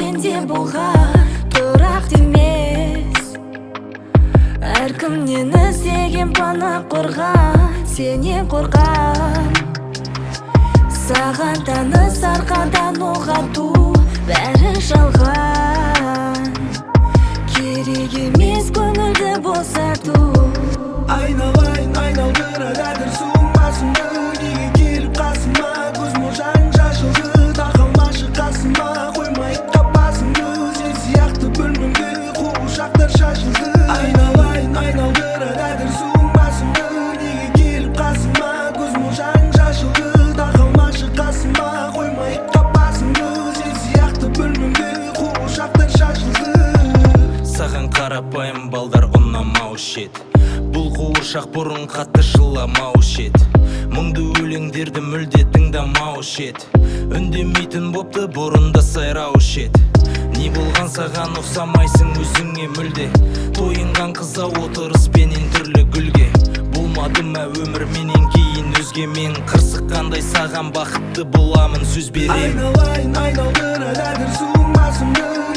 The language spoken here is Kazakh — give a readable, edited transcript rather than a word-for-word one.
сенде болған тұрақты емес. Әркімнен іздеген пана қорған, сенен қорған. Саған таныс арқадан оғату бәрі жалған. Керек емес көңілді босату. Айналайын айналдырады әдір суыңмасымды. Неге келіп қасыма, көз мұржаң шашылды. Тақалмашы қасыма, қоймай қапасыңды. Сен сияқты бөлмемде қуғышақтар шашылды. Айналайын айналдырады әдір суыңмасымды. Неге келіп қасыма, көз мұржаң шашылды. Тақалмашы қасыма, қоймай қапасыңды. Сен сияқты бөлмемде қуғышақтар шашылды. Саған қарапайым балдар ұнамау шет. Бұл қуыршақ бұрын қатты жыламау шет. Мұңды өлеңдерді мүлде тыңдамау шет. Үндемейтін бопты бұрында сайрау шет. Не болған саған ұқсамайсың өзіңе мүлде. Тойынған қыза отырыспенен түрлі гүлге. Болмады ма өмір менен кейін өзге. Мен қырсыққандай саған бақытты боламын сөз берем. Айналайын айналдырады әдір суыңмасымды.